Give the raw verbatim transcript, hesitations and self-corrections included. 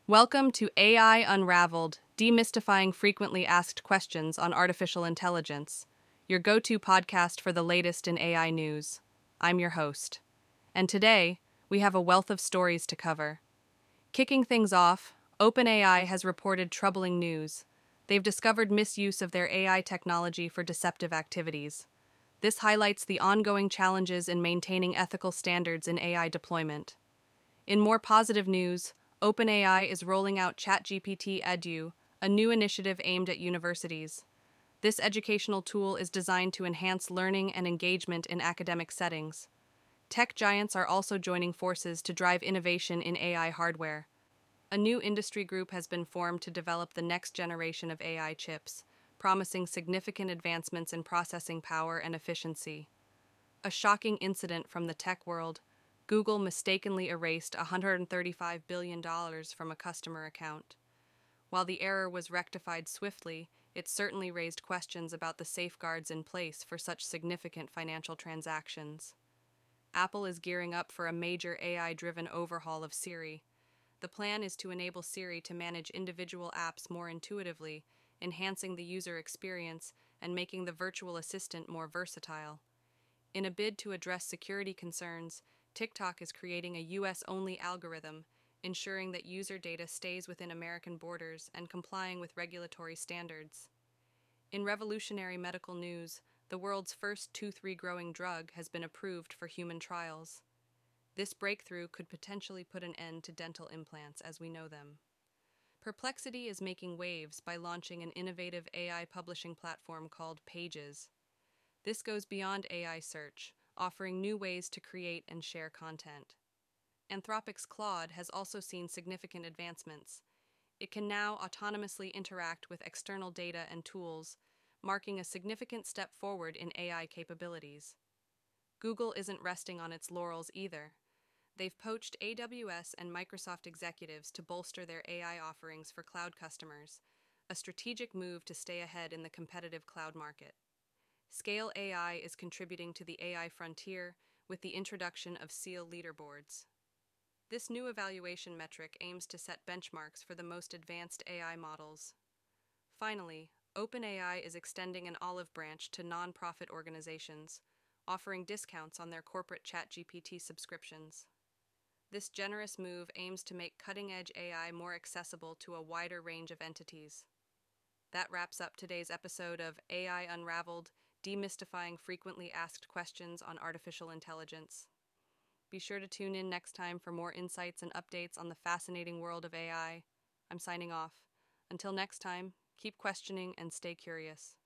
Welcome to A I Unraveled, demystifying frequently asked questions on artificial intelligence, your go to podcast for the latest in A I news. I'm your host. And today, we have a wealth of stories to cover. Kicking things off, OpenAI has reported troubling news. They've discovered misuse of their A I technology for deceptive activities. This highlights the ongoing challenges in maintaining ethical standards in A I deployment. In more positive news, OpenAI is rolling out ChatGPT Edu, a new initiative aimed at universities. This educational tool is designed to enhance learning and engagement in academic settings. Tech giants are also joining forces to drive innovation in A I hardware. A new industry group has been formed to develop the next generation of A I chips, promising significant advancements in processing power and efficiency. A shocking incident from the tech world: Google mistakenly erased one hundred thirty-five billion dollars from a customer account. While the error was rectified swiftly, it certainly raised questions about the safeguards in place for such significant financial transactions. Apple is gearing up for a major A I-driven overhaul of Siri. The plan is to enable Siri to manage individual apps more intuitively, enhancing the user experience and making the virtual assistant more versatile. In a bid to address security concerns, TikTok is creating a U S-only algorithm, ensuring that user data stays within American borders and complying with regulatory standards. In revolutionary medical news, the world's first tooth regrowing drug has been approved for human trials. This breakthrough could potentially put an end to dental implants as we know them. Perplexity is making waves by launching an innovative A I publishing platform called Pages. This goes beyond A I search, offering new ways to create and share content. Anthropic's Claude has also seen significant advancements. It can now autonomously interact with external data and tools, marking a significant step forward in A I capabilities. Google isn't resting on its laurels either. They've poached A W S and Microsoft executives to bolster their A I offerings for cloud customers, a strategic move to stay ahead in the competitive cloud market. Scale A I is contributing to the A I frontier with the introduction of SEAL leaderboards. This new evaluation metric aims to set benchmarks for the most advanced A I models. Finally, OpenAI is extending an olive branch to nonprofit organizations, offering discounts on their corporate ChatGPT subscriptions. This generous move aims to make cutting-edge A I more accessible to a wider range of entities. That wraps up today's episode of A I Unraveled, demystifying frequently asked questions on artificial intelligence. Be sure to tune in next time for more insights and updates on the fascinating world of A I. I'm signing off. Until next time, keep questioning and stay curious.